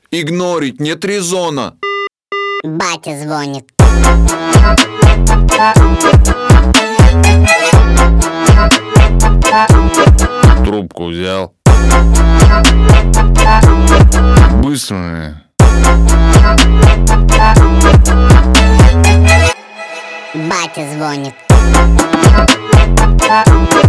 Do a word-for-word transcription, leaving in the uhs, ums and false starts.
Игнорить нет резона. Батя звонит. Трубку взял. Быстро. Батя звонит.